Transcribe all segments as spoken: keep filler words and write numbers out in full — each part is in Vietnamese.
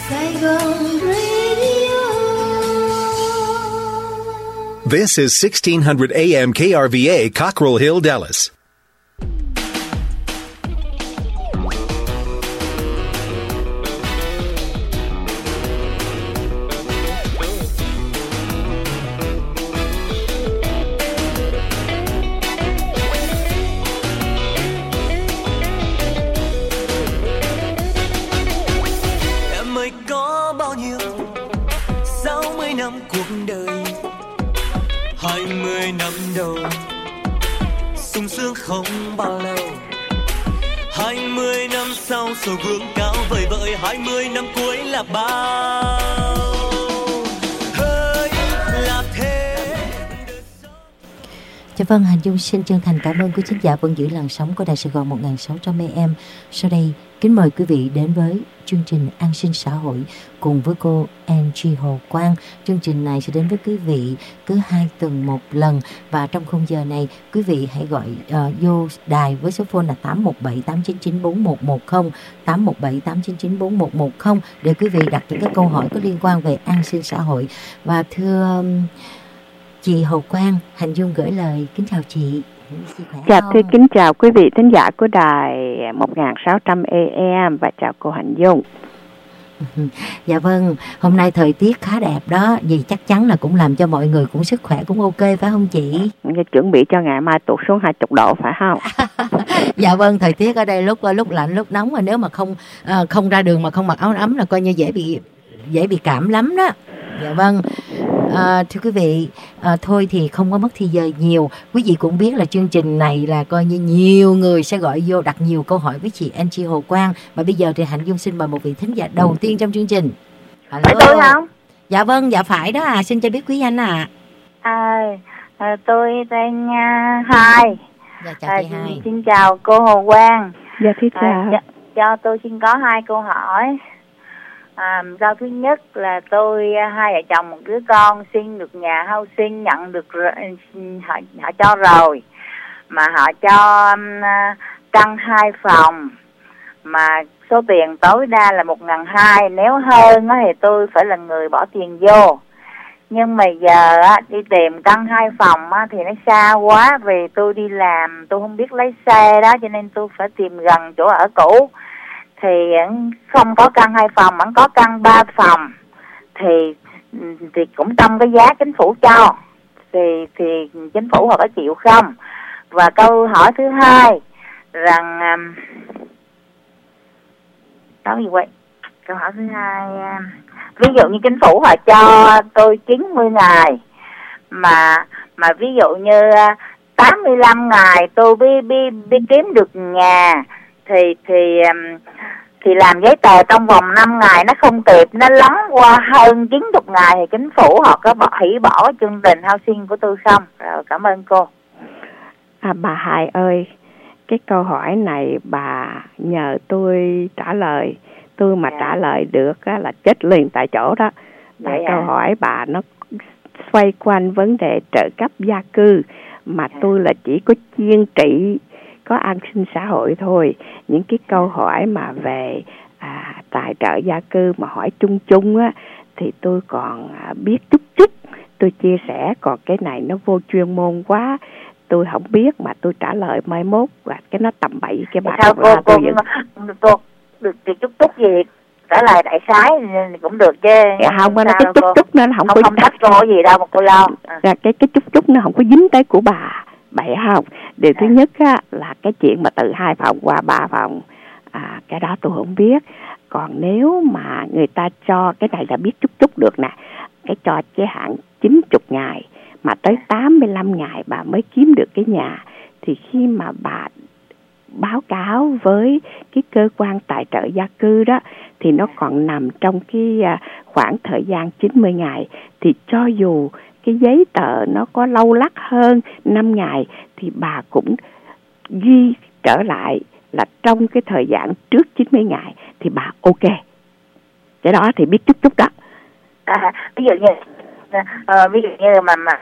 Saigon Radio. This is sixteen hundred A M K R V A, Cockrell Hill, Dallas. Không bao lâu hai mươi năm sau sầu gương cao vời vợi hai mươi năm cuối là bao hơi là thế. Dạ vâng, Hành Dung xin chân thành cảm ơn quý khán giả vẫn giữ làn sóng của Đài Sài Gòn một nghìn sáu trăm A M. Sau đây kính mời quý vị đến với chương trình An sinh xã hội cùng với cô Angie Hồ Quang. Chương trình này sẽ đến với quý vị cứ hai tuần một lần, và trong khung giờ này quý vị hãy gọi uh, vô đài với số phone là tám một bảy tám chín chín bốn một một không, tám một bảy tám chín chín bốn một một không để quý vị đặt những cái câu hỏi có liên quan về an sinh xã hội. Và thưa um, chị Hồ Quang, Hành Dung gửi lời kính chào chị. Dạ, thưa kính chào quý vị thính giả của đài một nghìn sáu trăm A M và chào cô Hạnh Dung. Dạ vâng, hôm nay thời tiết khá đẹp đó, vì chắc chắn là cũng làm cho mọi người cũng sức khỏe cũng ok phải không chị? Chuẩn bị cho ngày mai tụt xuống hai mươi độ phải không? Dạ vâng, thời tiết ở đây lúc lúc lạnh lúc nóng, mà nếu mà không không ra đường mà không mặc áo ấm là coi như dễ bị dễ bị cảm lắm đó. Dạ vâng. À, thưa quý vị, à, thôi thì không có mất thì giờ nhiều. Quý vị cũng biết là chương trình này là coi như nhiều người sẽ gọi vô đặt nhiều câu hỏi với chị Angie Hồ Quang. Và bây giờ thì Hạnh Dung xin mời một vị thính giả đầu tiên trong chương trình. Hello. Phải tôi không? Dạ vâng, dạ phải đó à. Xin cho biết quý anh à. À, à tôi tên uh, Hai. Dạ chào à, chị Hai. Xin chào cô Hồ Quang. Dạ thưa chào. À, cho, cho tôi xin có hai câu hỏi. À, câu thứ nhất là tôi hai vợ chồng một đứa con xin được nhà housing, nhận được họ, họ cho rồi mà họ cho um, căn hai phòng mà số tiền tối đa là một ngàn hai, nếu hơn thì tôi phải là người bỏ tiền vô. Nhưng mà giờ á, đi tìm căn hai phòng á, thì nó xa quá, vì tôi đi làm tôi không biết lái xe đó, cho nên tôi phải tìm gần chỗ ở cũ. Thì không có căn hai phòng, vẫn có căn ba phòng, thì thì cũng trong cái giá chính phủ cho, thì thì chính phủ họ có chịu không? Và câu hỏi thứ hai rằng nói gì vậy? Câu hỏi thứ hai, ví dụ như chính phủ họ cho tôi chín mươi ngày, mà mà ví dụ như tám mươi lăm ngày tôi bi bi bi kiếm được nhà, thì thì thì làm giấy tờ trong vòng năm ngày nó không kịp, nó lắng qua hơn chín mươi ngày, thì chính phủ họ có bỏ, hủy bỏ chương trình housing của tôi không? Rồi, cảm ơn cô. À, bà Hải ơi, cái câu hỏi này bà nhờ tôi trả lời, tôi mà dạ. trả lời được á, là chết liền tại chỗ đó. Dạ, câu à. hỏi bà nó xoay quanh vấn đề trợ cấp gia cư, mà dạ. tôi là chỉ có chuyên trị có an sinh xã hội thôi. Những cái câu hỏi mà về à, tài trợ gia cư mà hỏi chung chung á, thì tôi còn à, biết chút chút, tôi chia sẻ. Còn cái này nó vô chuyên môn quá, tôi không biết, mà tôi trả lời mai mốt và cái nó tầm bậy cái bà sao cô, cô, tôi cô, cô được thì chút chút gì trả lời đại khái cũng được chứ. Dạ, không, nó cái chút chút nó không, không có không thách cô gì đâu mà cô lo. À. Cái cái chút chút nó không có dính tới của bà. Vậy không? Điều à. thứ nhất á, là cái chuyện mà từ hai phòng qua ba phòng, à, cái đó tôi không biết. Còn nếu mà người ta cho, cái này là biết chút chút được nè, cái cho chế hạn chín mươi ngày mà tới tám mươi lăm ngày bà mới kiếm được cái nhà, thì khi mà bà báo cáo với cái cơ quan tài trợ gia cư đó, thì nó còn nằm trong cái khoảng thời gian chín mươi ngày, thì cho dù cái giấy tờ nó có lâu lắc hơn năm ngày thì bà cũng ghi trở lại là trong cái thời gian trước chín mươi ngày thì bà ok. Cái đó thì biết chút chút đó. À, ví dụ như uh, ví dụ như mà mà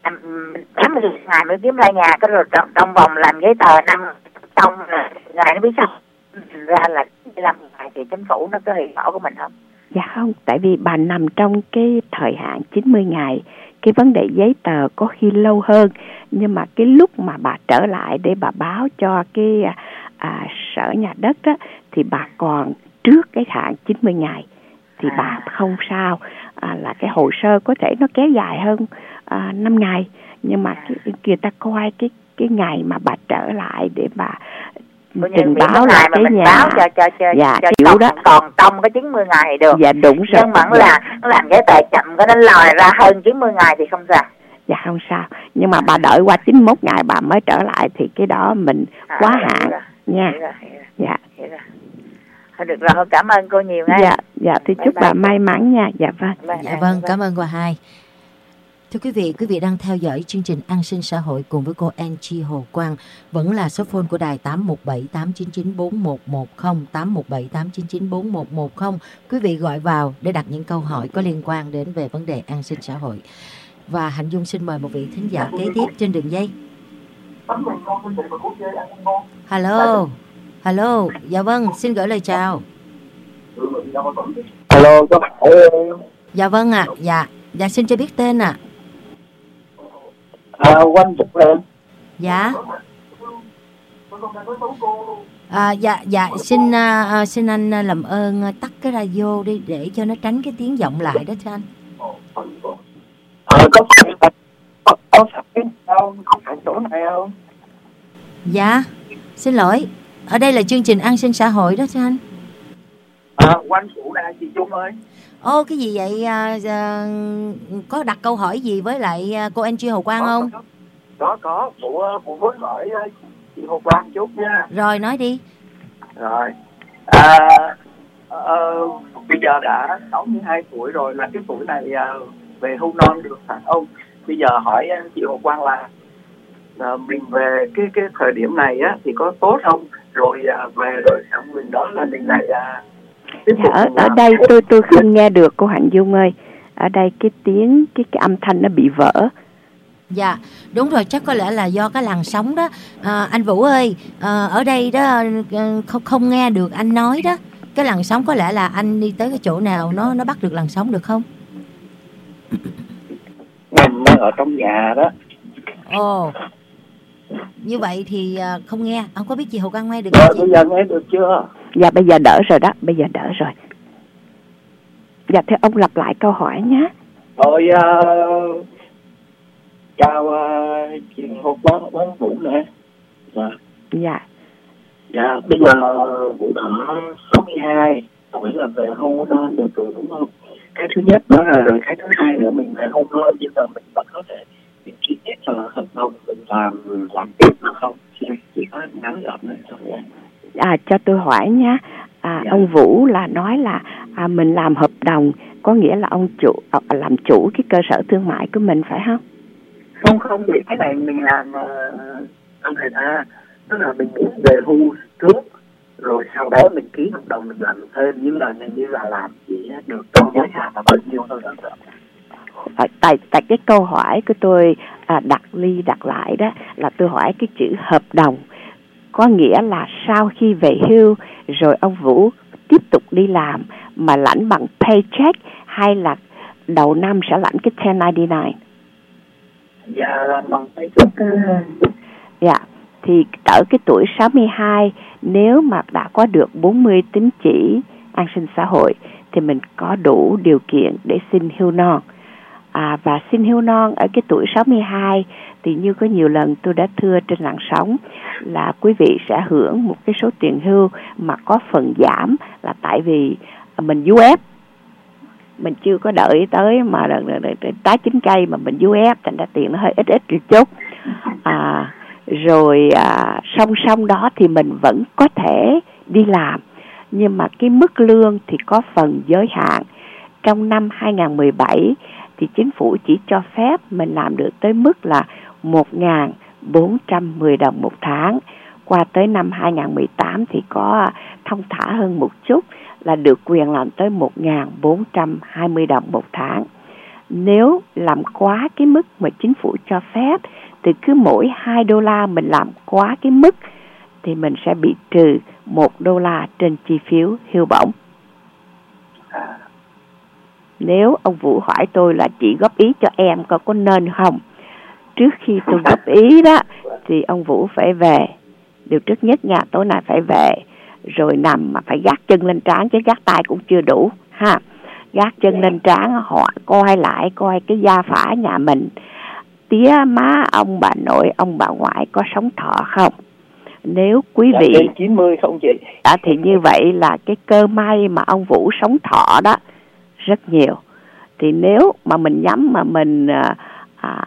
tám mươi ngày mới kiếm lại nhà, cái rồi trong, trong vòng làm giấy tờ năm xong ngày nó biết sao ra là mười lăm ngày thì chính phủ nó có hủy bỏ của mình không? Dạ không, tại vì bà nằm trong cái thời hạn chín mươi ngày. Cái vấn đề giấy tờ có khi lâu hơn, nhưng mà cái lúc mà bà trở lại để bà báo cho cái à, sở nhà đất á, thì bà còn trước cái hạn chín mươi ngày thì bà không sao. À, là cái hồ sơ có thể nó kéo dài hơn à, năm ngày, nhưng mà cái, người ta coi cái cái ngày mà bà trở lại để bà trình báo lại cái nhà báo cho cho cho, dạ, cho kiểu còn, đó. còn trong cái chín mươi ngày thì được. Dạ đúng rồi. Nhưng mà nó dạ. là nó làm giấy tờ chậm, cái nó lòi ra hơn chín mươi ngày thì không sao. Dạ không sao, nhưng mà bà đợi qua chín mươi mốt ngày bà mới trở lại thì cái đó mình à, quá hạn nha. Hiểu rồi, hiểu rồi. Dạ. Hiểu rồi. Thôi được rồi, cảm ơn cô nhiều nha. Dạ, dạ thì bye chúc bye bà cô. may mắn nha. Dạ vâng. Bye, Dạ bye, vâng, bye. cảm ơn cô Hai. Thưa quý vị, quý vị đang theo dõi chương trình An sinh xã hội cùng với cô Angie Hồ Quang. Vẫn là số phone của đài tám một bảy tám chín chín bốn một một không, tám một bảy tám chín chín bốn một một không. Quý vị gọi vào để đặt những câu hỏi có liên quan đến về vấn đề an sinh xã hội. Và Hạnh Dung xin mời một vị thính giả kế tiếp trên đường dây. Hello, hello, dạ vâng, xin gửi lời chào. Hello, có bạn hỏi em. Dạ vâng ạ, à, dạ, dạ xin cho biết tên ạ. À, Quanh Phục em. Dạ. À, dạ, dạ, xin à, xin anh làm ơn tắt cái radio đi để cho nó tránh cái tiếng vọng lại đó cho anh. À, có phải có, có phải không? Có phải chỗ này không? Dạ, xin lỗi. Ở đây là chương trình An sinh xã hội đó cho anh. À, Quanh Phủ là chị Dung ơi. Ô, cái gì vậy? À, à, có đặt câu hỏi gì với lại cô Angie Hồ Quang không? Có, có, có. Phụ, phụ muốn hỏi chị Hồ Quang chút nha. Rồi, nói đi. Rồi. À, à, bây giờ đã sáu mươi hai tuổi rồi, là cái tuổi này à, về hưu non được phải không? Bây giờ hỏi chị Hồ Quang là à, mình về cái cái thời điểm này á thì có tốt không? Rồi à, về rồi xong mình đó là mình lại à, Dạ, ở, ở đây tôi tôi không nghe được cô Hạnh Dung ơi. Ở đây cái tiếng cái cái âm thanh nó bị vỡ. Dạ, đúng rồi, chắc có lẽ là do cái làn sóng đó. À, anh Vũ ơi, à, ở đây đó không không nghe được anh nói đó. Cái làn sóng có lẽ là anh đi tới cái chỗ nào nó nó bắt được làn sóng được không? Mình đang ở trong nhà đó. Ồ. Như vậy thì không nghe, ông có biết chị Hồ Quang nghe được Rồi, không chị? bây giờ nghe được chưa? Dạ bây giờ đỡ rồi đó, bây giờ đỡ rồi. Dạ thưa ông lặp lại câu hỏi nhé. Rồi uh, chào uh, chị Hồ Quang, Quang Vũ nè. Dạ. Dạ. Dạ, bây giờ Vũ đã sáu mươi hai, tuổi là về hưu non được rồi đúng không? Cái thứ nhất đó là rồi cái thứ hai nữa mình về hưu non, bây giờ mình vẫn có thể mình ký kết cho hợp đồng mình làm làm tiếp được không? Chỉ có ngắn gọn này thôi. À, cho tôi hỏi nhé. À, dạ. Ông Vũ là nói là à, mình làm hợp đồng, có nghĩa là ông chủ à, làm chủ cái cơ sở thương mại của mình phải không? Không không, thì cái này mình làm uh, ông thầy ta, tức là mình về hưu trước, rồi sau đó mình ký hợp đồng mình làm thêm, như là như là làm chỉ được trong giới hạn là bao nhiêu thôi đó. À, tại tại cái câu hỏi của tôi à, đặt ly đặt lại đó là tôi hỏi cái chữ hợp đồng, có nghĩa là sau khi về hưu rồi ông Vũ tiếp tục đi làm mà lãnh bằng paycheck hay là đầu năm sẽ lãnh cái ten ninety-nine? Dạ là bằng paycheck. Dạ, thì ở cái tuổi sáu mươi hai nếu mà đã có được bốn mươi tín chỉ an sinh xã hội thì mình có đủ điều kiện để xin hưu non. À, và xin hưu non ở cái tuổi sáu mươi hai thì như có nhiều lần tôi đã thưa trên làn sóng là quý vị sẽ hưởng một cái số tiền hưu mà có phần giảm, là tại vì mình u ép, mình chưa có đợi tới mà tái chín cây mà mình u ép, thành ra tiền nó hơi ít ít một chút. À, rồi à, song song đó thì mình vẫn có thể đi làm, nhưng mà cái mức lương thì có phần giới hạn. Trong năm hai không một bảy thì chính phủ chỉ cho phép mình làm được tới mức là một nghìn bốn trăm mười đồng một tháng. Qua tới năm hai không một tám thì có thông thả hơn một chút, là được quyền làm tới một nghìn bốn trăm hai mươi đồng một tháng. Nếu làm quá cái mức mà chính phủ cho phép thì cứ mỗi hai đô la mình làm quá cái mức thì mình sẽ bị trừ một đô la trên chi phiếu hưu bổng. Nếu ông Vũ hỏi tôi là chị góp ý cho em có có nên không, trước khi tôi góp ý đó thì ông Vũ phải về. Điều trước nhất nha, tối nay phải về rồi nằm mà phải gác chân lên trán, chứ gác tay cũng chưa đủ ha. Gác chân lên trán, họ coi lại coi cái da phả nhà mình, tía má ông bà nội ông bà ngoại có sống thọ không. Nếu quý vị trên chín mươi không chị? À, thì như vậy là cái cơ may mà ông Vũ sống thọ đó rất nhiều. Thì nếu mà mình nhắm mà mình à, à,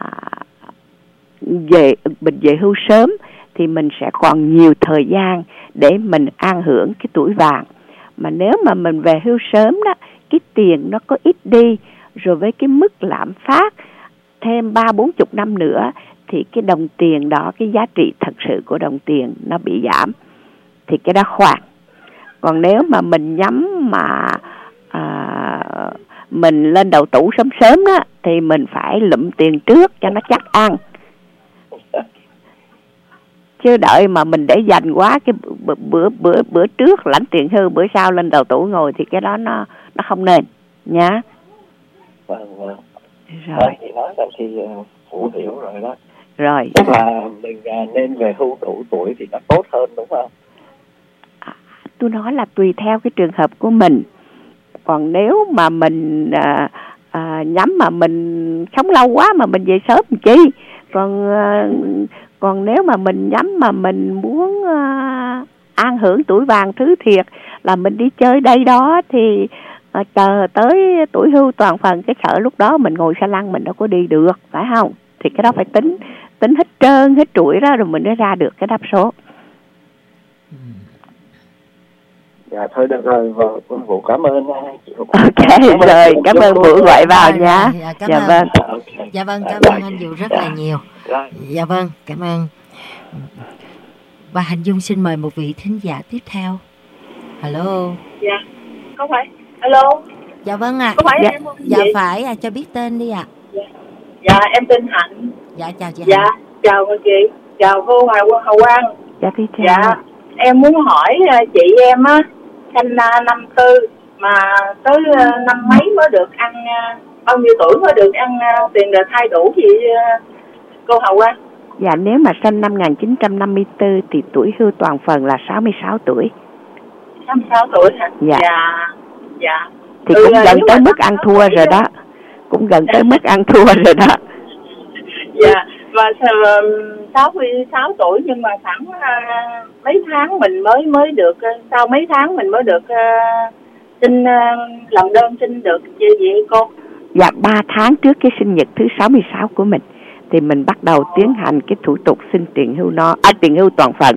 về mình về hưu sớm thì mình sẽ còn nhiều thời gian để mình an hưởng cái tuổi vàng. Mà nếu mà mình về hưu sớm đó, cái tiền nó có ít đi, rồi với cái mức lạm phát thêm ba bốn chục năm nữa thì cái đồng tiền đó, cái giá trị thật sự của đồng tiền nó bị giảm, thì cái đó khoan. Còn nếu mà mình nhắm mà à, mình lên đầu tủ sớm sớm đó thì mình phải lụm tiền trước cho nó chắc ăn, chứ đợi mà mình để dành quá cái bữa bữa bữa, bữa trước lãnh tiền hưu, bữa sau lên đầu tủ ngồi thì cái đó nó nó không nên nhá. Vâng vâng. Rồi. Rồi chị nói là thì Phụ hiểu rồi đó. Rồi. Tức là mình nên về hưu đủ tuổi thì nó tốt hơn đúng không? À, tôi nói là tùy theo cái trường hợp của mình. Còn nếu mà mình à, à, nhắm mà mình sống lâu quá mà mình về sớm làm chi. Còn à, còn nếu mà mình nhắm mà mình muốn à, an hưởng tuổi vàng thứ thiệt là mình đi chơi đây đó thì à, chờ tới tuổi hưu toàn phần, cái sợ lúc đó mình ngồi xe lăn mình đâu có đi được, phải không? Thì cái đó phải tính tính hết trơn hết trụi đó rồi mình mới ra được cái đáp số. Dạ thôi được rồi, vâng, Vũ cảm ơn chị. Ok rồi, cảm ơn Vũ gọi vào nha. Dạ, cảm dạ ơn. vâng. Dạ vâng, cảm ơn anh Vũ rất là nhiều. Dạ vâng, cảm ơn. Và Hạnh Dung xin mời một vị thính giả tiếp theo. Hello. Dạ, có phải. Hello. Dạ vâng ạ. À. Có phải dạ, em không? Dạ gì? Phải, à, cho biết tên đi ạ. À. Dạ. Dạ, em tên Hạnh. Dạ, chào chị dạ, Hạnh. Dạ, chào chị. Chào cô Hào, Hào Quang. Dạ, thưa chào. Dạ, em muốn hỏi chị em á, sinh năm tư mà tới năm mấy mới được ăn, bao nhiêu tuổi mới được ăn tiền đợt thai đủ chị cô Hào Quang? Dạ, nếu mà sinh năm một nghìn chín trăm năm mươi tư thì tuổi hưu toàn phần là sáu mươi sáu tuổi. sáu mươi sáu tuổi hả? Dạ. Dạ. Dạ. Thì ừ, cũng gần tới mức ăn thua rồi đó. Cũng gần tới mức ăn thua rồi đó. Dạ, và sáu mươi sáu tuổi nhưng mà khoảng uh, mấy tháng mình mới mới được, uh, sau mấy tháng mình mới được uh, xin uh, làm đơn xin được gì vậy cô? Dạ, ba tháng trước cái sinh nhật thứ sáu mươi sáu của mình thì mình bắt đầu tiến hành cái thủ tục xin tiền hưu no, à, tiền hưu toàn phần.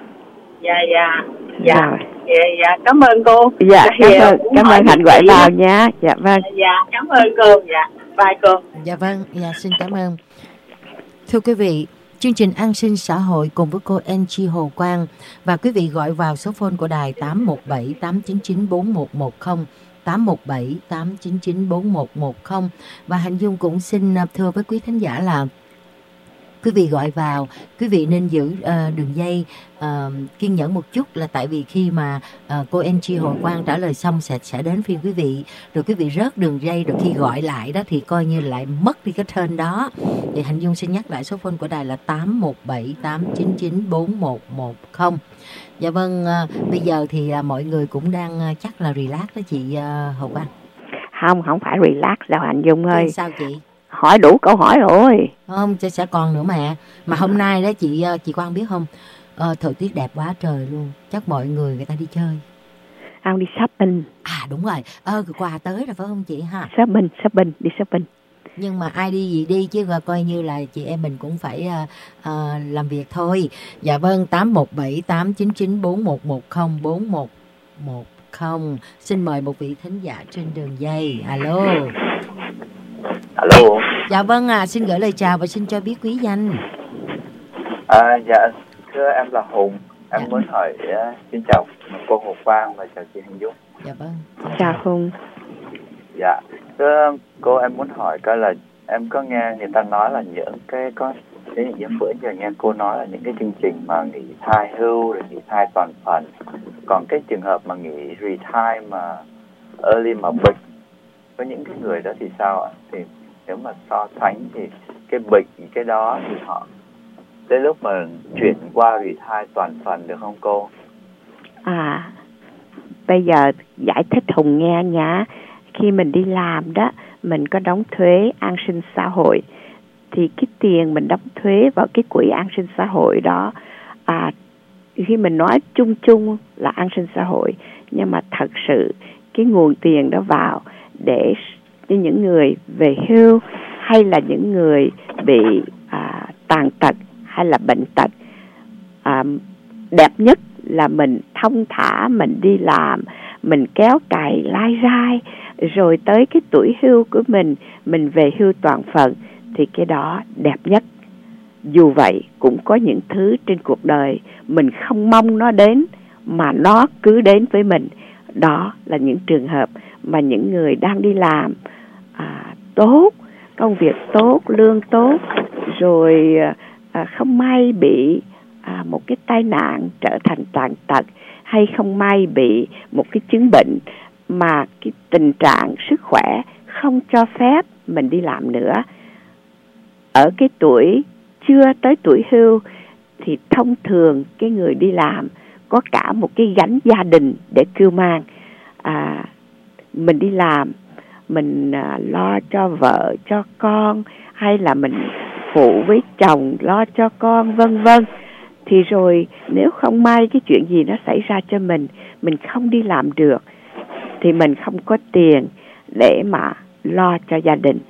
Dạ dạ dạ. Rồi. Dạ dạ, cảm ơn cô. Dạ, cảm dạ, ơn cảm ơn Hạnh gọi vào nha. Dạ vâng. Dạ, cảm ơn cô. Dạ, bye cô. Dạ vâng, dạ xin cảm ơn. Thưa quý vị, chương trình An sinh xã hội cùng với cô Angie Hồ Quang, và quý vị gọi vào số phone của đài tám một bảy tám chín chín bốn một một không, tám một bảy tám chín chín bốn một một không. Và Hạnh Dung cũng xin thưa với quý thính giả là quý vị gọi vào, quý vị nên giữ uh, đường dây uh, kiên nhẫn một chút, là tại vì khi mà uh, cô Angie Hồ Quang trả lời xong sẽ sẽ đến phiên quý vị, rồi quý vị rớt đường dây, rồi khi gọi lại đó thì coi như lại mất đi cái tên đó. Thì Hạnh Dung xin nhắc lại số phone của đài là tám một bảy tám chín chín bốn một một không. Dạ vâng, uh, bây giờ thì uh, mọi người cũng đang uh, chắc là relax đó chị uh, Hồ Quang. Không, không phải relax đâu Hạnh Dung ơi. Thì sao chị? Hỏi đủ câu hỏi rồi. Không, sẽ còn nữa mà. Mà hôm nay đó chị chị Quang biết không, ờ, thời tiết đẹp quá trời luôn. Chắc mọi người người ta đi chơi. Ông đi shopping. À đúng rồi, ờ quà tới rồi phải không chị ha? Shopping, shopping, đi shopping. Nhưng mà ai đi gì đi chứ coi như là chị em mình cũng phải uh, uh, làm việc thôi. Dạ vâng, tám một bảy tám chín chín bốn một một không, bốn một một không. Xin mời một vị thính giả trên đường dây. Alo. Alo. Dạ vâng à, xin gửi lời chào và xin cho biết quý danh. À, dạ, thưa em là Hùng. Em dạ. muốn hỏi, uh, xin chào cô Hồ Quang và chào chị Hạnh Dung. Dạ vâng. Chào Hùng. Dạ, thưa cô, em muốn hỏi coi là em có nghe người ta nói là những cái có cái những bữa giờ nghe cô nói là những cái chương trình mà nghỉ thai hưu rồi nghỉ thai toàn phần, còn cái trường hợp mà nghỉ retire mà early mà bệnh với những cái người đó thì sao ạ? Thì nếu mà so sánh thì cái bệnh cái đó thì họ tới lúc mà chuyển qua retire toàn phần được không cô? À, bây giờ giải thích Hùng nghe nha. Khi mình đi làm đó, mình có đóng thuế an sinh xã hội, thì cái tiền mình đóng thuế vào cái quỹ an sinh xã hội đó, à, khi mình nói chung chung là an sinh xã hội, nhưng mà thật sự cái nguồn tiền đó vào để cho những người về hưu hay là những người bị à, tàn tật hay là bệnh tật. À, đẹp nhất là mình thông thả, mình đi làm, mình kéo cày lai rai, rồi tới cái tuổi hưu của mình, mình về hưu toàn phần, thì cái đó đẹp nhất. Dù vậy cũng có những thứ trên cuộc đời mình không mong nó đến, mà nó cứ đến với mình. Đó là những trường hợp mà những người đang đi làm à, tốt, công việc tốt, lương tốt, rồi à, không may bị à, một cái tai nạn trở thành tàn tật, hay không may bị một cái chứng bệnh mà cái tình trạng sức khỏe không cho phép mình đi làm nữa. Ở cái tuổi chưa tới tuổi hưu thì thông thường cái người đi làm có cả một cái gánh gia đình để cưu mang. À, mình đi làm, mình à, lo cho vợ, cho con, hay là mình phụ với chồng lo cho con, vân vân. Thì rồi nếu không may cái chuyện gì nó xảy ra cho mình, mình không đi làm được, thì mình không có tiền để mà lo cho gia đình.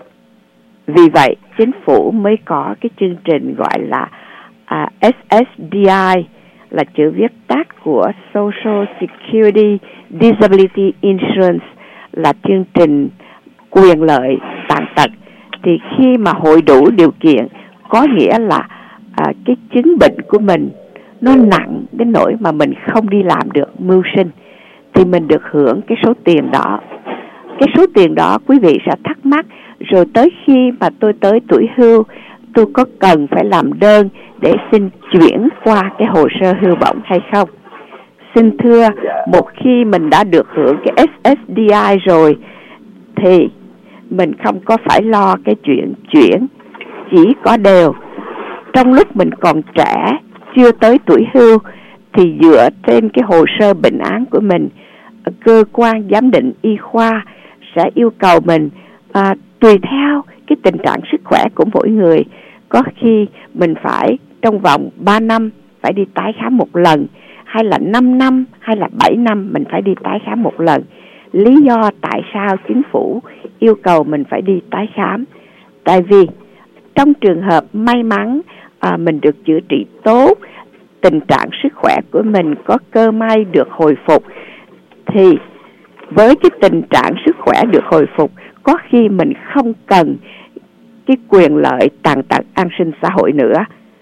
Vì vậy chính phủ mới có cái chương trình gọi là à, ét ét đê i, là chữ viết tắt của Social Security Disability Insurance, là chương trình quyền lợi tàn tật. Thì khi mà hội đủ điều kiện, có nghĩa là à, cái chứng bệnh của mình nó nặng đến nỗi mà mình không đi làm được mưu sinh, thì mình được hưởng cái số tiền đó. Cái số tiền đó quý vị sẽ thắc mắc, rồi tới khi mà tôi tới tuổi hưu, tôi có cần phải làm đơn để xin chuyển qua cái hồ sơ hưu bổng hay không? Xin thưa, một khi mình đã được hưởng cái ét ét đê i rồi, thì mình không có phải lo cái chuyện chuyển. Chỉ có điều, trong lúc mình còn trẻ, chưa tới tuổi hưu, thì dựa trên cái hồ sơ bệnh án của mình, cơ quan giám định y khoa sẽ yêu cầu mình à, tùy theo cái tình trạng sức khỏe của mỗi người. Có khi mình phải trong vòng ba năm phải đi tái khám một lần, hay là năm năm, hay là bảy năm mình phải đi tái khám một lần. Lý do tại sao chính phủ yêu cầu mình phải đi tái khám? Tại vì trong trường hợp may mắn à, mình được chữa trị tốt, tình trạng sức khỏe của mình có cơ may được hồi phục, thì với cái tình trạng sức khỏe được hồi phục, có khi mình không cần cái quyền lợi tàn tật an sinh xã hội nữa.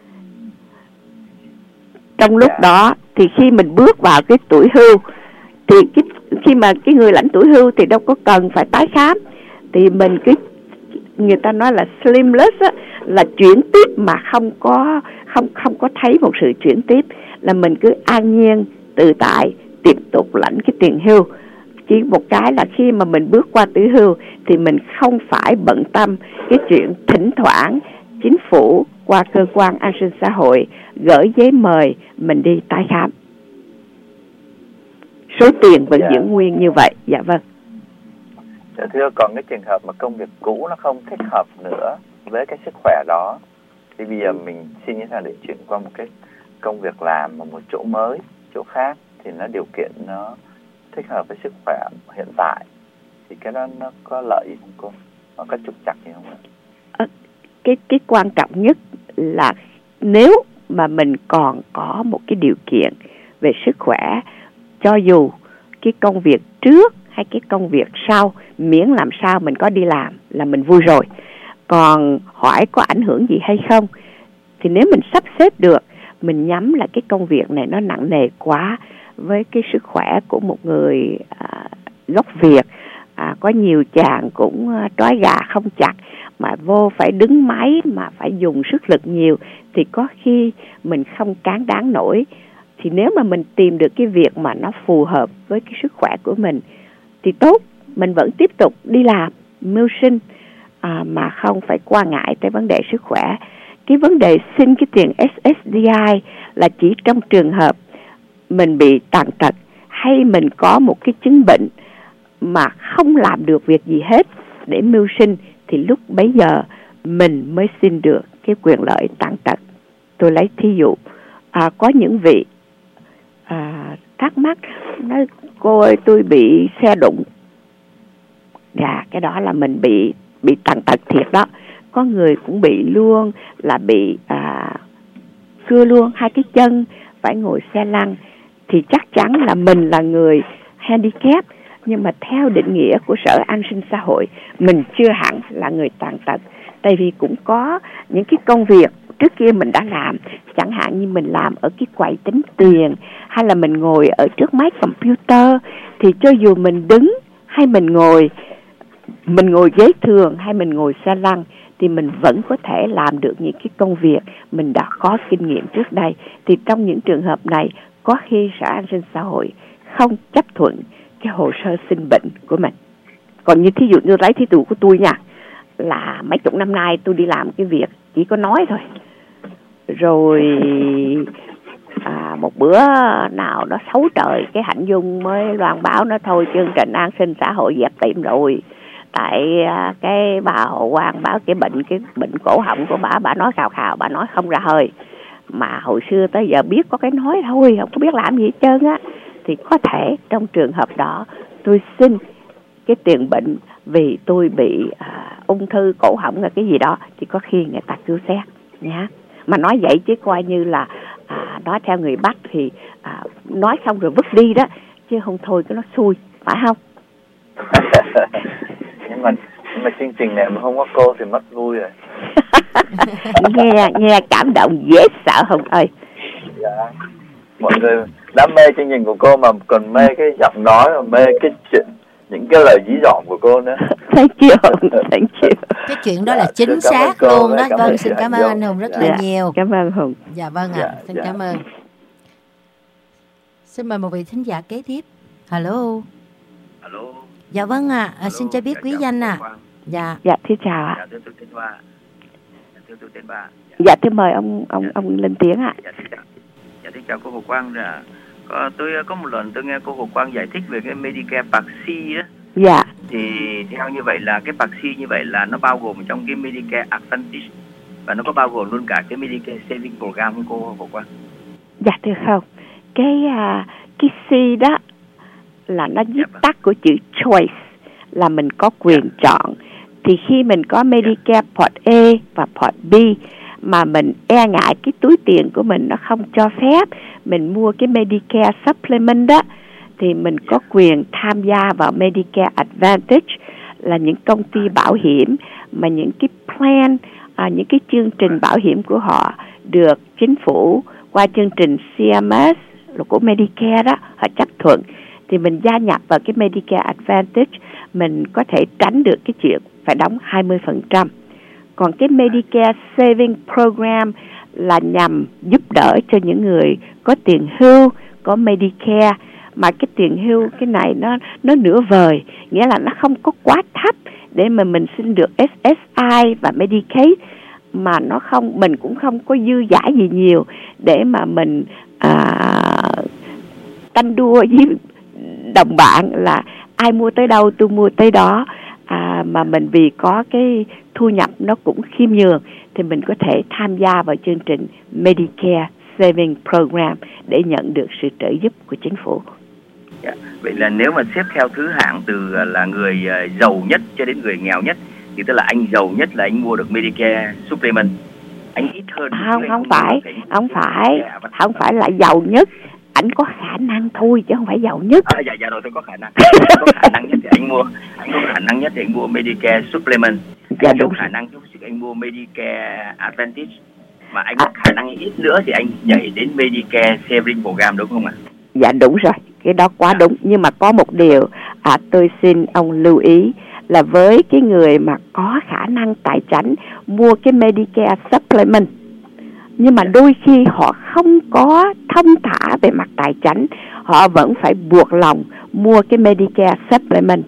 Trong lúc đó thì khi mình bước vào cái tuổi hưu, thì cái, khi mà cái người lãnh tuổi hưu thì đâu có cần phải tái khám, thì mình cứ, người ta nói là slimless á, là chuyển tiếp mà không có không không có thấy một sự chuyển tiếp, là mình cứ an nhiên tự tại tiếp tục lãnh cái tiền hưu. Chỉ một cái là khi mà mình bước qua tuổi hưu thì mình không phải bận tâm cái chuyện thỉnh thoảng chính phủ qua cơ quan an sinh xã hội gửi giấy mời mình đi tái khám. Số tiền vẫn dạ. giữ nguyên như vậy. Dạ vâng. Dạ thưa, còn cái trường hợp mà công việc cũ nó không thích hợp nữa với cái sức khỏe đó, thì bây giờ mình xin như thế nào để chuyển qua một cái công việc làm ở một chỗ mới, chỗ khác, thì nó điều kiện nó thích hợp với sức khỏe hiện tại, thì cái đó nó có lợi gì không cô? Nó có trục trặc gì không ạ? À, cái cái quan trọng nhất là nếu mà mình còn có một cái điều kiện về sức khỏe, cho dù cái công việc trước hay cái công việc sau, miễn làm sao mình có đi làm là mình vui rồi. Còn hỏi có ảnh hưởng gì hay không, thì nếu mình sắp xếp được, mình nhắm là cái công việc này nó nặng nề quá với cái sức khỏe của một người à, gốc Việt, à, có nhiều chàng cũng à, trói gà không chặt, mà vô phải đứng máy, mà phải dùng sức lực nhiều, thì có khi mình không cán đáng nổi. Thì nếu mà mình tìm được cái việc mà nó phù hợp với cái sức khỏe của mình thì tốt, mình vẫn tiếp tục đi làm mưu sinh à, mà không phải quan ngại tới vấn đề sức khỏe. Cái vấn đề xin cái tiền ét ét đê i là chỉ trong trường hợp mình bị tàn tật hay mình có một cái chứng bệnh mà không làm được việc gì hết để mưu sinh, thì lúc bấy giờ mình mới xin được cái quyền lợi tàn tật. Tôi lấy thí dụ, à, có những vị à, thắc mắc nói cô ơi tôi bị xe đụng. Dạ, cái đó là mình bị bị tàn tật thiệt đó. Có người cũng bị luôn là bị à, cưa luôn hai cái chân, phải ngồi xe lăn. Thì chắc chắn là mình là người handicap, nhưng mà theo định nghĩa của Sở An sinh Xã hội, mình chưa hẳn là người tàn tật. Tại vì cũng có những cái công việc trước kia mình đã làm, chẳng hạn như mình làm ở cái quầy tính tiền, hay là mình ngồi ở trước máy computer, thì cho dù mình đứng hay mình ngồi, mình ngồi ghế thường hay mình ngồi xe lăn, thì mình vẫn có thể làm được những cái công việc mình đã có kinh nghiệm trước đây. Thì trong những trường hợp này, có khi Sở An sinh Xã hội không chấp thuận cái hồ sơ xin bệnh của mình. Còn như thí dụ như lấy thí dụ của tôi nha, là mấy chục năm nay tôi đi làm cái việc chỉ có nói thôi. Rồi à, một bữa nào nó xấu trời, cái Hạnh Dung mới loan báo nó thôi chương trình An sinh Xã hội dẹp tiệm rồi. Tại à, cái bà Hồ Quang báo cái bệnh cái bệnh cổ họng của bà, bà nói khào khào, bà nói không ra hơi. Mà hồi xưa tới giờ biết có cái nói thôi, không có biết làm gì hết trơn á. Thì có thể trong trường hợp đó tôi xin cái tiền bệnh vì tôi bị à, ung thư cổ họng là cái gì đó, thì có khi người ta cứu xét nhá. Mà nói vậy chứ coi như là à, nói theo người Bắc thì à, nói xong rồi vứt đi đó, chứ không thôi cái nó xui, phải không? nhưng mà nhưng mà chương trình này mà không có cô thì mất vui rồi. nghe nghe cảm động dễ sợ Hùng ơi. Dạ. Mọi người đã mê chương trình của cô mà còn mê cái giọng nói, và mê cái chuyện, những cái lời dí dỏm của cô nữa. Thank you, thank you. Cái chuyện đó là chính xác cô, luôn đó. Vâng, xin cảm ơn anh Hùng rất dạ, là nhiều. Cảm ơn Hùng. Dạ vâng ạ, dạ, à. xin dạ. cảm ơn. Xin mời một vị thính giả kế tiếp. Hello. Alo. Dạ vâng ạ, à. xin cho biết quý danh ạ. À. Dạ. Dạ thưa chào ạ. Dạ thưa tôi tên Ba. Dạ thưa tôi tên Ba. Dạ, dạ thưa mời ông ông dạ. ông lên tiếng ạ. Dạ thưa chào. Dạ thưa chào cô Hồ Quang. Dạ. Có, tôi có một lần tôi nghe cô Hồ Quang giải thích về cái Medicare Part C đó. Dạ. Thì theo như vậy là cái Part C như vậy là nó bao gồm trong cái Medicare Advantage, và nó có bao gồm luôn cả cái Medicare Saving Program của cô Hồ Quang? Dạ thưa không. Cái uh, cái C đó là nó viết dạ, tắt của chữ choice, là mình có quyền dạ. chọn. Thì khi mình có Medicare Part A và Part B mà mình e ngại cái túi tiền của mình nó không cho phép mình mua cái Medicare Supplement đó, thì mình có quyền tham gia vào Medicare Advantage, là những công ty bảo hiểm mà những cái plan, à, những cái chương trình bảo hiểm của họ được chính phủ qua chương trình xê em ét của Medicare đó, họ chấp thuận. Thì mình gia nhập vào cái Medicare Advantage, mình có thể tránh được cái chuyện phải đóng hai mươi phần trăm. Còn cái Medicare Saving Program là nhằm giúp đỡ cho những người có tiền hưu, có Medicare, mà cái tiền hưu cái này nó nó nửa vời, nghĩa là nó không có quá thấp để mà mình xin được ét ét i và Medicaid, mà nó không, mình cũng không có dư dả gì nhiều để mà mình à, tranh đua với đồng bạn là ai mua tới đâu tôi mua tới đó, à, mà mình vì có cái thu nhập nó cũng khiêm nhường thì mình có thể tham gia vào chương trình Medicare Saving Program để nhận được sự trợ giúp của chính phủ. Dạ. Vậy là nếu mà xếp theo thứ hạng từ là người giàu nhất cho đến người nghèo nhất, thì tức là anh giàu nhất là anh mua được Medicare Supplement, anh ít hơn. Không, không phải, không phải, không phải là giàu nhất, anh có khả năng thôi chứ không phải giàu nhất. À, dạ, dạ rồi, tôi có khả năng. Có khả năng nhất thì anh mua, anh có khả năng nhất thì anh mua Medicare Supplement. Dạ đúng. Có khả năng chút thì anh mua Medicare Advantage, mà anh có à. khả năng ít nữa thì anh nhảy đến Medicare Saving Program, đúng không ạ? Dạ đúng rồi, cái đó quá đúng. Nhưng mà có một điều à, tôi xin ông lưu ý là với cái người mà có khả năng tài chính mua cái Medicare Supplement, nhưng mà đôi khi họ không có thông thả về mặt tài chính, họ vẫn phải buộc lòng mua cái Medicare Supplement.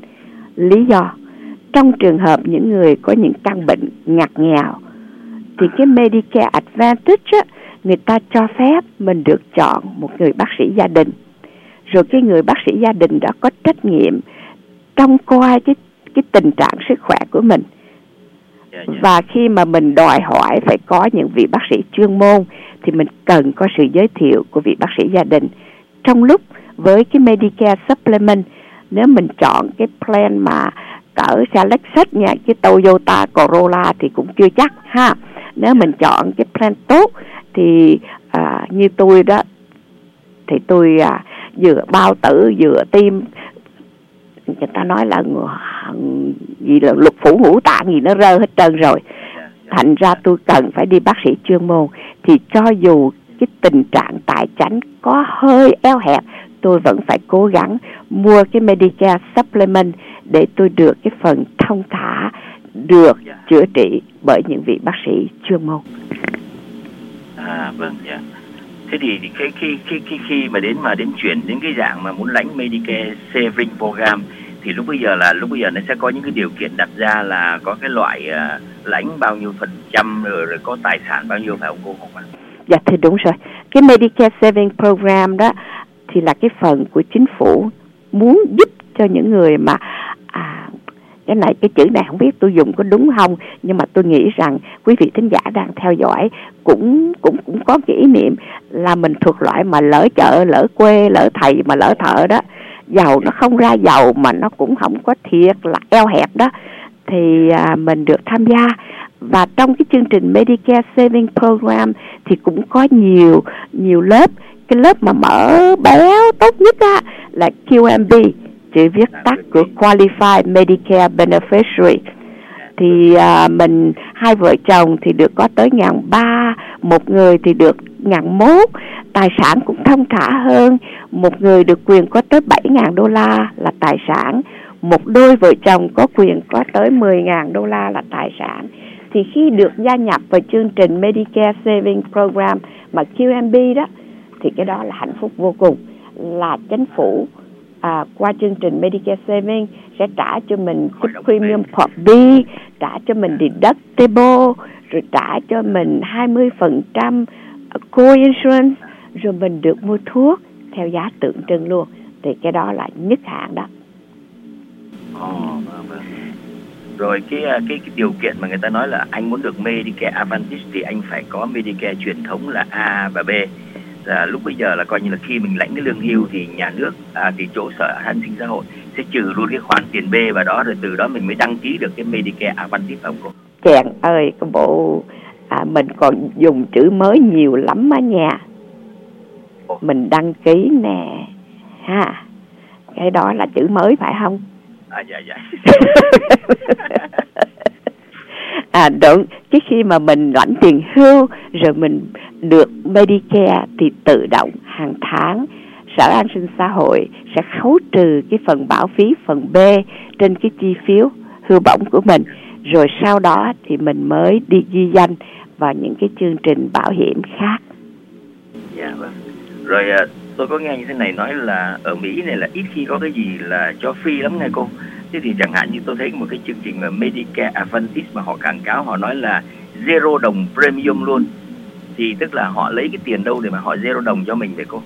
Lý do, trong trường hợp những người có những căn bệnh ngặt nghèo thì cái Medicare Advantage á, người ta cho phép mình được chọn một người bác sĩ gia đình. Rồi cái người bác sĩ gia đình đó có trách nhiệm trông coi cái, cái tình trạng sức khỏe của mình. Và khi mà mình đòi hỏi phải có những vị bác sĩ chuyên môn thì mình cần có sự giới thiệu của vị bác sĩ gia đình. Trong lúc với cái Medicare Supplement, nếu mình chọn cái plan mà cỡ xe Lexus nha, cái Toyota Corolla thì cũng chưa chắc ha. Nếu mình chọn cái plan tốt thì à, như tôi đó thì tôi à, vừa bao tử vừa tim, người ta nói là gì là lục phủ ngũ tạng gì nó rơ hết trơn rồi. Thành ra tôi cần phải đi bác sĩ chuyên môn. Thì cho dù cái tình trạng tài chánh có hơi eo hẹp, tôi vẫn phải cố gắng mua cái Medicare Supplement để tôi được cái phần thông thả, được chữa trị bởi những vị bác sĩ chuyên môn. À vâng, dạ. Thế thì khi khi khi khi khi mà đến mà đến chuyển đến cái dạng mà muốn lãnh Medicare Saving Program thì lúc bây giờ là lúc bây giờ nó sẽ có những cái điều kiện đặt ra là có cái loại uh, lãnh bao nhiêu phần trăm rồi, rồi có tài sản bao nhiêu phải không cô Hồng ạ? Dạ thì đúng rồi. Cái Medicare Saving Program đó thì là cái phần của chính phủ muốn giúp cho những người mà à, cái này cái chữ này không biết tôi dùng có đúng không, nhưng mà tôi nghĩ rằng quý vị thính giả đang theo dõi cũng cũng cũng có cái ý niệm là mình thuộc loại mà lỡ chợ, lỡ quê, lỡ thầy mà lỡ thợ đó, giàu nó không ra giàu mà nó cũng không có thiệt là eo hẹp đó, thì à, mình được tham gia. Và trong cái chương trình Medicare Saving Program thì cũng có nhiều nhiều lớp. Cái lớp mà mở béo tốt nhất á là Q M B, chữ viết tắt của Qualified Medicare Beneficiary. Thì à, mình hai vợ chồng thì được có tới ngàn ba, một người thì được ngàn mốt, tài sản cũng thông thả hơn. Một người được quyền có tới bảy ngàn đô la là tài sản, một đôi vợ chồng có quyền có tới mười ngàn đô la là tài sản. Thì khi được gia nhập vào chương trình Medicare Saving Program mà Q M B đó, thì cái đó là hạnh phúc vô cùng. Là chính phủ à, qua chương trình Medicare Saving sẽ trả cho mình cái premium Part B, trả cho mình deductible, rồi trả cho mình hai mươi phần trăm co-insurance, rồi mình được mua thuốc theo giá tượng trưng luôn. Thì cái đó là nhất hạng đó. Oh, rồi cái, cái cái điều kiện mà người ta nói là anh muốn được Medicare Advantage thì anh phải có Medicare truyền thống là A và B. Là lúc bây giờ là coi như là khi mình lãnh cái lương hưu thì nhà nước à, thì chỗ sở an sinh xã hội sẽ trừ luôn cái khoản tiền B vào đó, rồi từ đó mình mới đăng ký được cái Medicare Advantage không cô? Chàng ơi, cái bộ à, mình còn dùng chữ mới nhiều lắm á nha. Mình đăng ký nè ha, cái đó là chữ mới phải không? À dạ dạ. À đúng, cái khi mà mình lãnh tiền hưu rồi mình được Medicare thì tự động hàng tháng Sở An sinh xã hội sẽ khấu trừ cái phần bảo phí phần B trên cái chi phiếu hưu bổng của mình, rồi sau đó thì mình mới đi ghi danh vào những cái chương trình bảo hiểm khác. Dạ vâng. Rồi tôi có nghe như thế này nói là ở Mỹ này là ít khi có cái gì là cho free lắm nghe cô. Thế thì chẳng hạn như tôi thấy một cái chương trình mà Medicare Advantage mà họ quảng cáo, họ nói là zero đồng premium luôn. Thì tức là họ lấy cái tiền đâu để mà họ zero đồng cho mình vậy cô?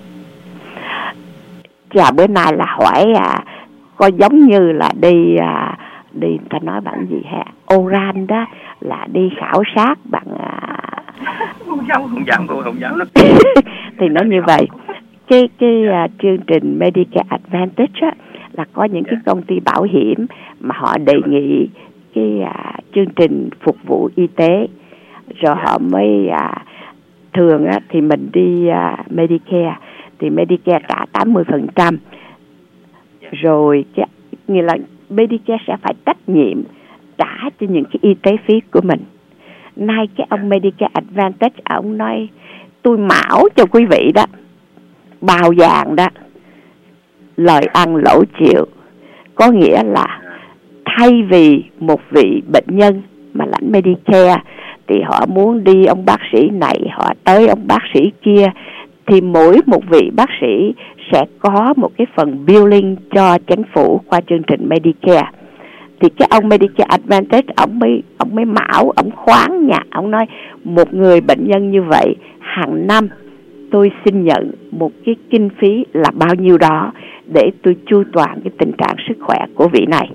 Chà, bữa nay là hỏi à, có giống như là đi à, đi người ta nói bằng gì ha, Oran đó, là đi khảo sát bằng à... không dám không dám cô không dám lắm. Thì nó như vậy. Cái cái uh, chương trình Medicare Advantage á, là có những cái công ty bảo hiểm mà họ đề nghị cái uh, chương trình phục vụ y tế, rồi họ mới uh, thường á, thì mình đi uh, Medicare thì Medicare trả tám mươi phần trăm, rồi cái, nghĩa là Medicare sẽ phải trách nhiệm trả cho những cái y tế phí của mình. Nay cái ông Medicare Advantage ông nói tôi mão cho quý vị đó, bao vàng đó, lời ăn lỗ chịu. Có nghĩa là thay vì một vị bệnh nhân mà lãnh Medicare thì họ muốn đi ông bác sĩ này, họ tới ông bác sĩ kia, thì mỗi một vị bác sĩ sẽ có một cái phần billing cho chính phủ qua chương trình Medicare. Thì cái ông Medicare Advantage, ông mới ông mới mão, ông khoáng nha, ông nói một người bệnh nhân như vậy hàng năm tôi xin nhận một cái kinh phí là bao nhiêu đó để tôi chu toàn cái tình trạng sức khỏe của vị này.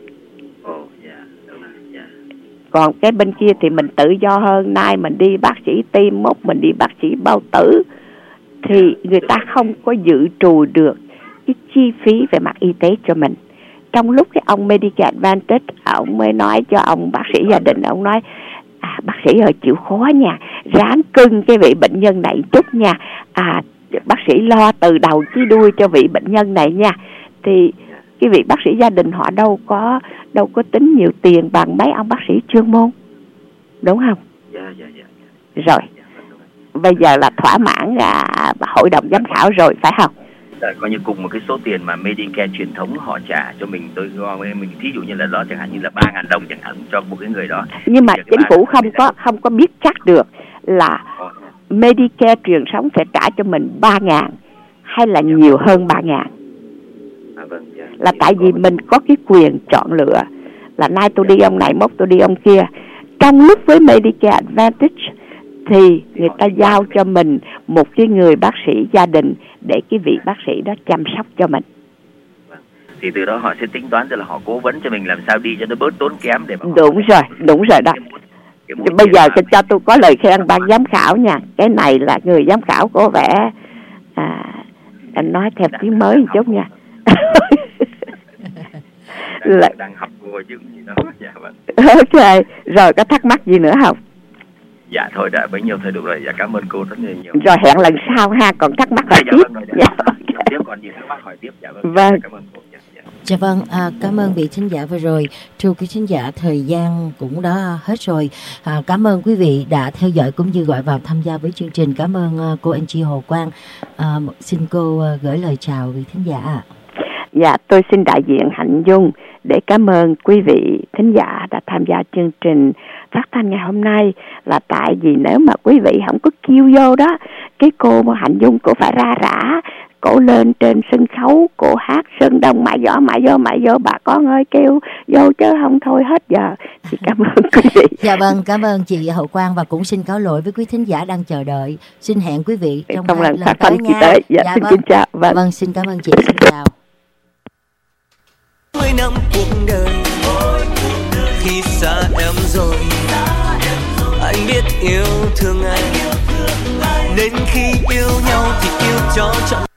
Còn cái bên kia thì mình tự do hơn, nay mình đi bác sĩ tim, mốt mình đi bác sĩ bao tử, thì người ta không có dự trù được cái chi phí về mặt y tế cho mình. Trong lúc cái ông Medicare Advantage, ông mới nói cho ông bác sĩ gia đình, ông nói à, bác sĩ ơi chịu khó nha, ráng cưng cái vị bệnh nhân này chút nha, à, bác sĩ lo từ đầu chí đuôi cho vị bệnh nhân này nha. Thì cái vị bác sĩ gia đình họ đâu có đâu có tính nhiều tiền bằng mấy ông bác sĩ chuyên môn, đúng không? Dạ, dạ, dạ. Rồi, bây giờ là thỏa mãn à, hội đồng giám khảo rồi, phải không? Dạ, coi như cùng một cái số tiền mà Medicare truyền thống họ trả cho mình, tôi mình thí dụ như là đó chẳng hạn như là ba ngàn đồng chẳng hạn cho một cái người đó. Nhưng mà chính phủ không có không có biết chắc được là Medicare truyền thống sẽ trả cho mình ba ngàn hay là nhiều hơn ba ngàn. À, vâng, dạ. Là tại vì mình có cái quyền chọn lựa, là nay tôi đi ông này, mốt tôi đi ông kia. Trong lúc với Medicare Advantage thì người ta giao cho mình một cái người bác sĩ gia đình để cái vị bác sĩ đó chăm sóc cho mình. Vâng. Thì từ đó họ sẽ tính toán, tức là họ cố vấn cho mình làm sao đi cho nó bớt tốn kém để mà họ... Đúng rồi, đúng rồi đó. Bây giờ mà... cho tôi có lời khen ban giám khảo nha. Cái này là người giám khảo có vẻ à, anh nói theo tiếng mới một chút nha. đang, là... đang học ngồi chứ gì đó. Dạ, vâng. Ok, rồi có thắc mắc gì nữa không? Dạ thôi đã bấy nhiêu thôi được rồi. Dạ cảm ơn cô rất nhiều. Rồi hẹn lần sau ha, còn thắc mắc hỏi dạ, tiếp. Vâng, rồi, dạ. Dạ, okay. Tiếp còn gì thắc mắc hỏi tiếp. Dạ vâng. Vâng. Cảm ơn cô. Dạ, dạ. Dạ vâng, à, cảm ơn vị thính giả vừa rồi. Thưa quý thính giả, thời gian cũng đã hết rồi. À, cảm ơn quý vị đã theo dõi cũng như gọi vào tham gia với chương trình. Cảm ơn uh, cô Angie Hồ Quang. À, xin cô uh, gửi lời chào vị thính giả. Dạ, tôi xin đại diện Hạnh Dung để cảm ơn quý vị thính giả đã tham gia chương trình phát thanh ngày hôm nay. Là tại vì nếu mà quý vị không có kêu vô đó, cái cô mà Hạnh Dung cổ phải ra rã, cổ lên trên sân khấu, cổ hát Sơn Đông mãi gió mãi gió mãi gió, bà con ơi kêu vô chứ không thôi hết giờ. Thì cảm ơn quý vị. Dạ vâng, cảm ơn chị Hậu Quang và cũng xin cáo lỗi với quý thính giả đang chờ đợi. Xin hẹn quý vị trong hai lần lần tới nha. Tới. Dạ, dạ, xin vâng. Kính chào. Vâng. Vâng, xin cảm ơn chị, xin chào. Mười năm cuộc đời khi xa em rồi, anh biết yêu thương anh, đến khi yêu nhau thì yêu cho trọn